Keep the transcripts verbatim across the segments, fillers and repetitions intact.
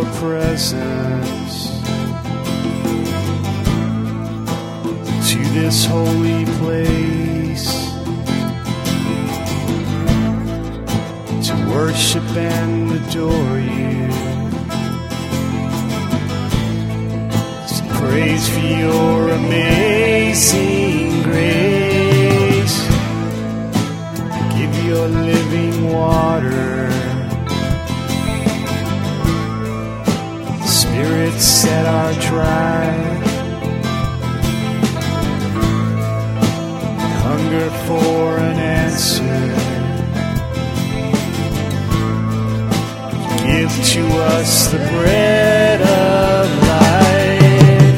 your presence, to this holy place, to worship and adore you, to praise for your amazing grace, give your living water, spirits that are dry, hunger for an answer, give to us the bread of life.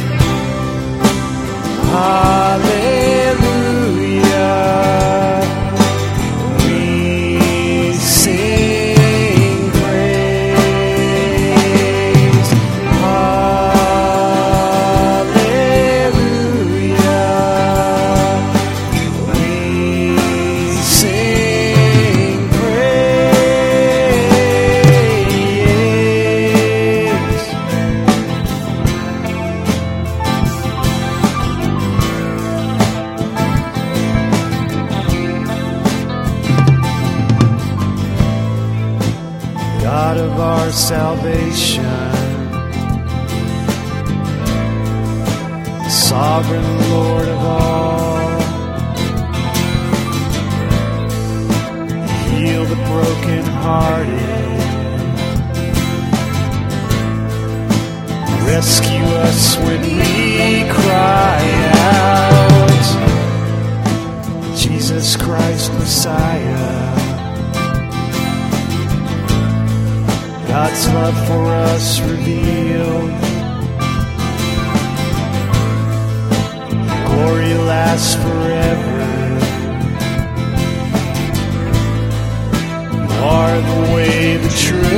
Hallelujah, we sing praise. Hallelujah, we sing praise. God of our salvation, sovereign Lord of all, heal the brokenhearted, rescue us when we cry out. Jesus Christ, Messiah, God's love for us revealed, glory lasts forever. You are the way, the truth,